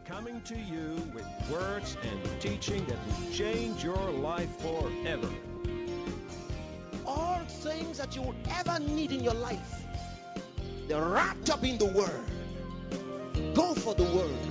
coming to you with words and teaching that will change your life forever. All things that you would ever need in your life, they're wrapped up in the Word. Go for the Word.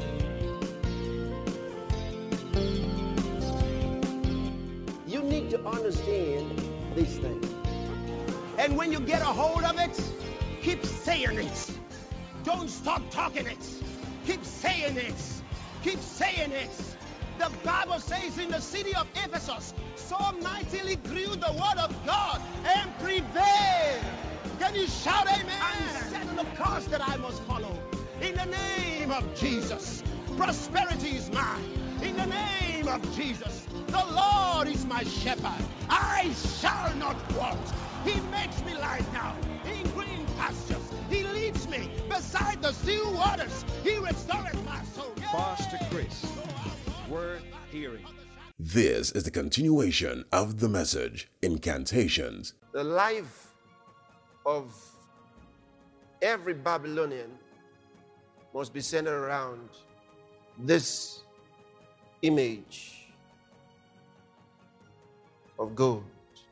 You need to understand these things. And when you get a hold of it, keep saying it. Don't stop talking it. Keep saying it. Keep saying it. The Bible says in the city of Ephesus, so mightily grew the word of God and prevailed. Can you shout amen? I'm setting the course that I must follow. In the name of Jesus, prosperity is mine. In the name of Jesus, the Lord is my shepherd. I shall not want. He makes me lie down in green pastures. He leads me beside the still waters. He restoreth my soul. Pastor Chris, worth hearing. This is the continuation of the message, Incantations. The life of every Babylonian must be centered around this image of gold.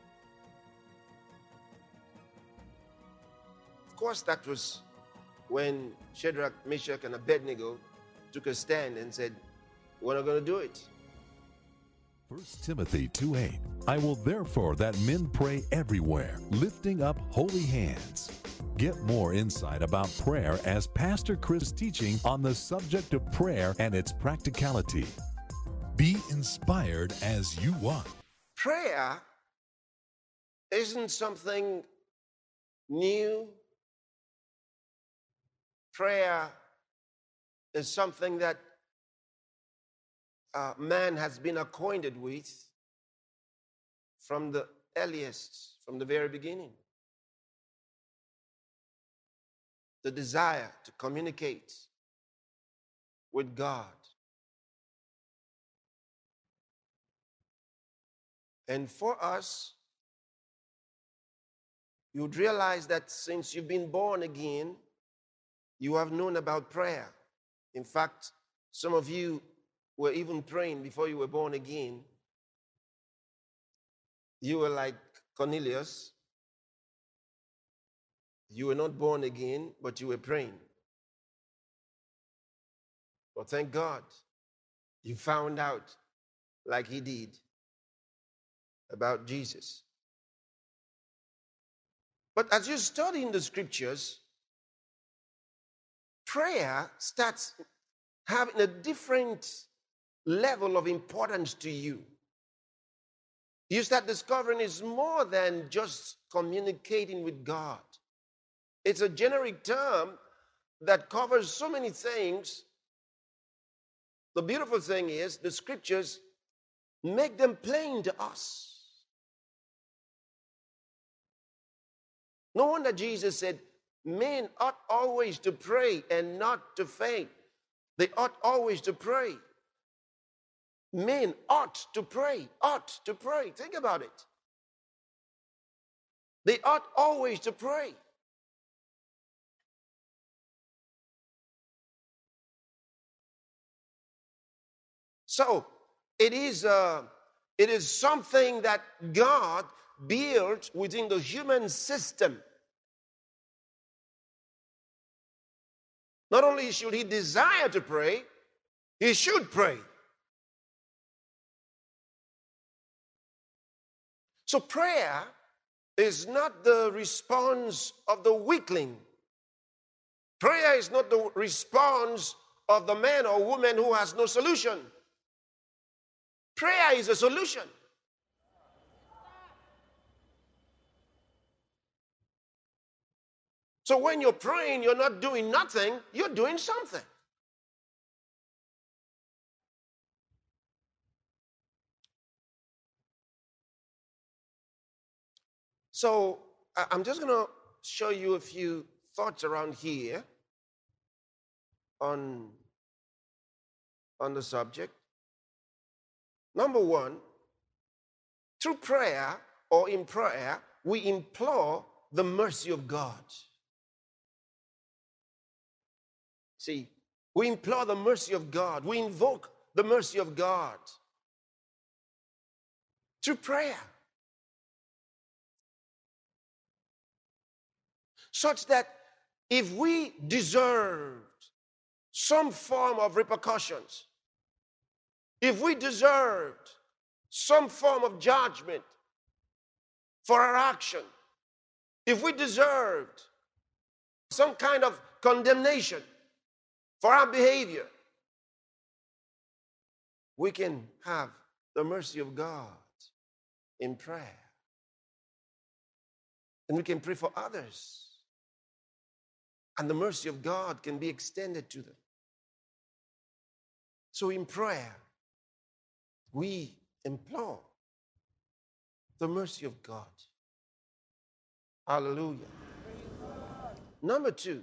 Of course, that was when Shadrach, Meshach, and Abednego took a stand and said, we're not going to do it. 1 Timothy 2:8. I will therefore that men pray everywhere, lifting up holy hands. Get more insight about prayer as Pastor Chris is teaching on the subject of prayer and its practicality. Be inspired as you want. Prayer isn't something new. Prayer is something that man has been acquainted with from the earliest, from the very beginning. The desire to communicate with God. And for us, you'd realize that since you've been born again, you have known about prayer. In fact, some of you were even praying before you were born again. You were like Cornelius. You were not born again, but you were praying. Well, thank God you found out, like he did, about Jesus. But as you study in the scriptures, prayer starts having a different level of importance to you. You start discovering it's more than just communicating with God. It's a generic term that covers so many things. The beautiful thing is the scriptures make them plain to us. No wonder Jesus said, men ought always to pray and not to faint. They ought always to pray. Men ought to pray, ought to pray. Think about it. They ought always to pray. So it is something that God built within the human system. Not only should he desire to pray, he should pray. So prayer is not the response of the weakling. Prayer is not the response of the man or woman who has no solution. Prayer is a solution. So when you're praying, you're not doing nothing, you're doing something. So I'm just going to show you a few thoughts around here on the subject. Number one, through prayer or in prayer, we implore the mercy of God. See, We implore the mercy of God. We invoke the mercy of God through prayer, such that if we deserved some form of repercussions, if we deserved some form of judgment for our action, if we deserved some kind of condemnation for our behavior, we can have the mercy of God in prayer. And we can pray for others. And the mercy of God can be extended to them. So in prayer, we implore the mercy of God. Hallelujah. Number 2,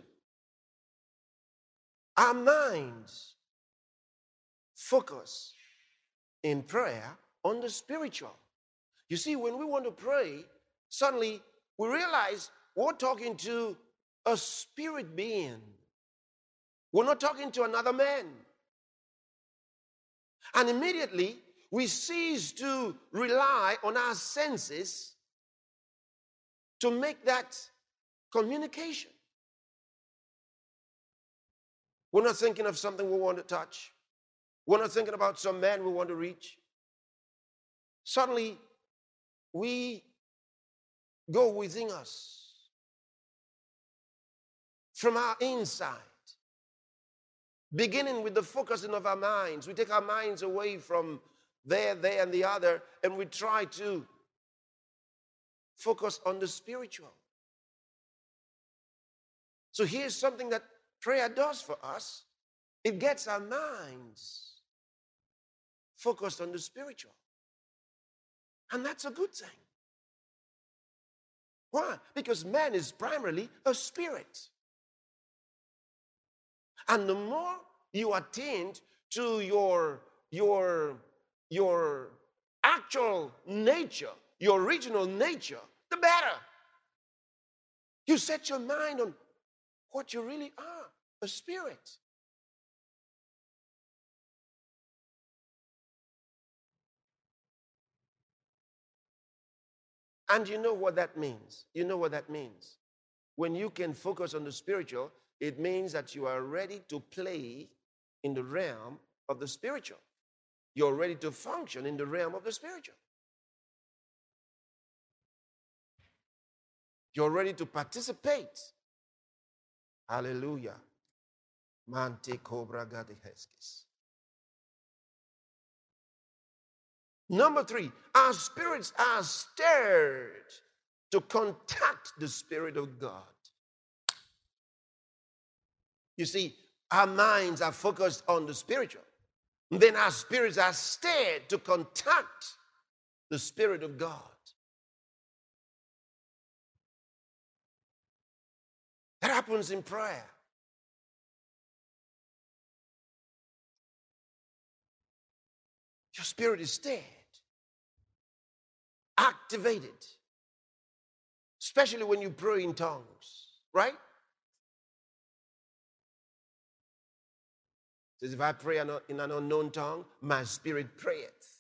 our minds focus in prayer on the spiritual. You see, when we want to pray, suddenly we realize we're talking to a spirit being. We're not talking to another man. And immediately we cease to rely on our senses to make that communication. We're not thinking of something we want to touch. We're not thinking about some man we want to reach. Suddenly, we go within us from our inside, beginning with the focusing of our minds. We take our minds away from there, and the other, and we try to focus on the spiritual. So here's something that prayer does for us. It gets our minds focused on the spiritual. And that's a good thing. Why? Because man is primarily a spirit. And the more you attend to your actual nature, your original nature, the better. You set your mind on what you really are, a spirit. And you know what that means. You know what that means. When you can focus on the spiritual, it means that you are ready to play in the realm of the spiritual. You're ready to function in the realm of the spiritual. You're ready to participate. Hallelujah. Mante cobra gadiheskis. Number 3, our spirits are stirred to contact the Spirit of God. You see, our minds are focused on the spiritual. And then our spirits are stirred to contact the Spirit of God. That happens in prayer. Your spirit is stirred, activated, especially when you pray in tongues, right? It says, if I pray in an unknown tongue, my spirit prayeth.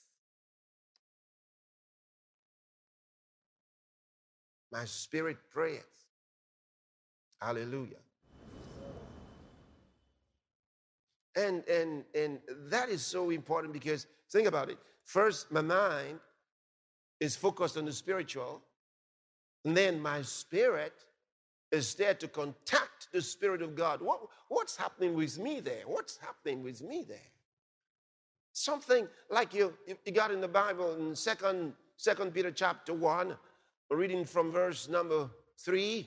My spirit prayeth. Hallelujah. And that is so important because, think about it. First, my mind is focused on the spiritual. And then my spirit is there to contact the Spirit of God. What's happening with me there? What's happening with me there? Something like you got in the Bible in 2 Peter chapter 1, reading from verse number 3.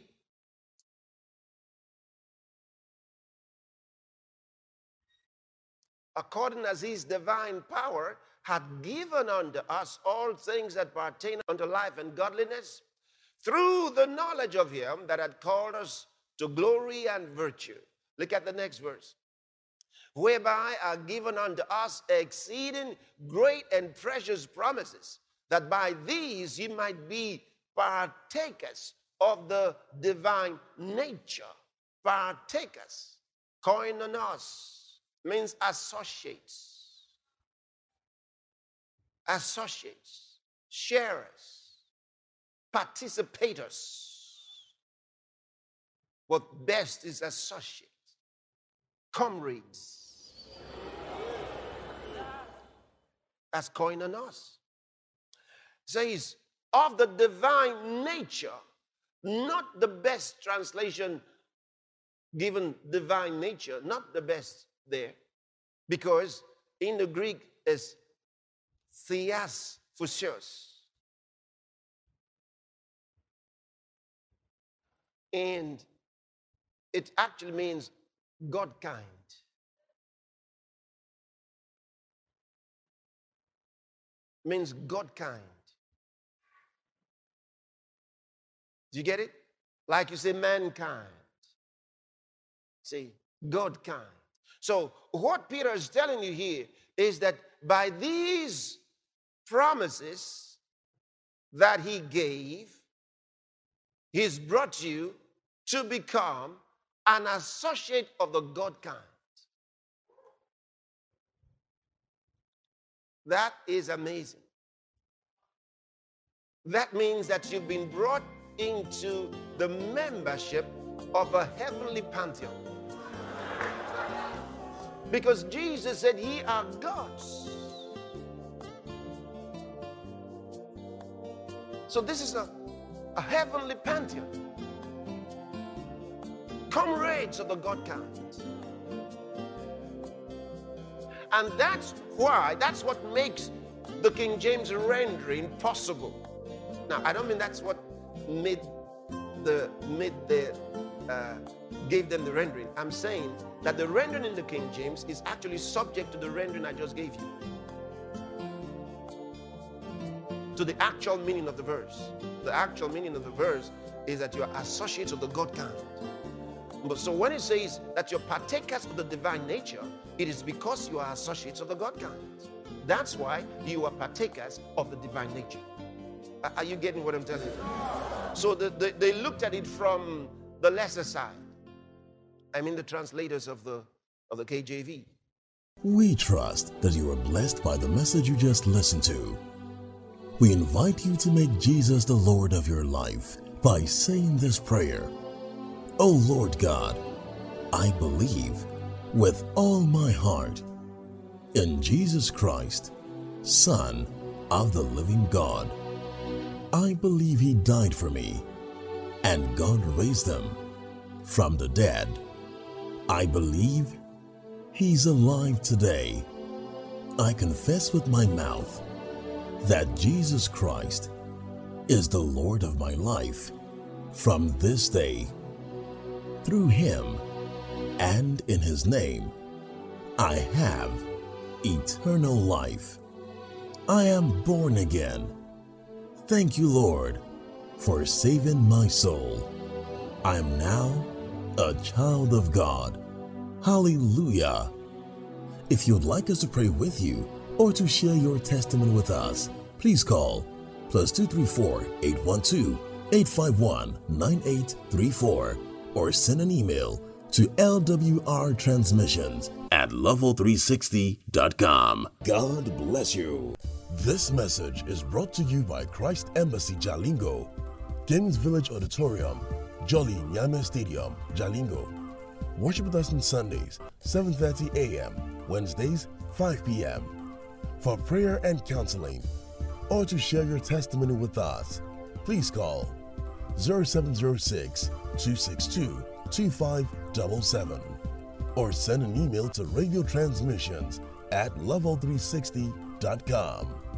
According as his divine power hath given unto us all things that pertain unto life and godliness, through the knowledge of him that had called us to glory and virtue. Look at the next verse. Whereby are given unto us exceeding great and precious promises, that by these ye might be partakers of the divine nature. Partakers, koinonos, means associates. Associates, sharers, participators. What best is associates, comrades. That's koinonos. Says, of the divine nature, not the best translation given divine nature, not the best there, because in the Greek is theas physios. And it actually means God kind. Means God kind. Do you get it? Like you say mankind. See, God kind. So what Peter is telling you here is that by these promises that he gave, he's brought you to become an associate of the God kind. That is amazing. That means that you've been brought into the membership of a heavenly pantheon. Because Jesus said, ye are gods. So this is a heavenly pantheon. Comrades of the God kind. And that's what makes the King James rendering possible. Now, I don't mean that's what gave them the rendering. I'm saying that the rendering in the King James is actually subject to the rendering I just gave you. To the actual meaning of the verse. The actual meaning of the verse is that you are associates of the God kind. But so when it says that you're partakers of the divine nature, it is because you are associates of the God kind. That's why you are partakers of the divine nature. Are you getting what I'm telling you? So they looked at it from the lesser side. I mean the translators of the KJV. We trust that you are blessed by the message you just listened to. We invite you to make Jesus the Lord of your life by saying this prayer. O Lord God, I believe with all my heart in Jesus Christ, Son of the living God. I believe he died for me and God raised him from the dead. I believe he's alive today. I confess with my mouth that Jesus Christ is the Lord of my life from this day. Through him and in his name, I have eternal life. I am born again. Thank you, Lord, for saving my soul. I am now a child of God. Hallelujah. If you'd like us to pray with you or to share your testimony with us, please call +234 812 851 9834 or send an email to lwrtransmissions@level360.com. God bless you. This message is brought to you by Christ Embassy Jalingo, Kings Village Auditorium, Jolly Nyame Stadium, Jalingo. Worship with us on Sundays, 7:30 a.m., Wednesdays, 5 p.m. For prayer and counseling, or to share your testimony with us, please call 0706-262-2577 or send an email to radiotransmissions@level360.com.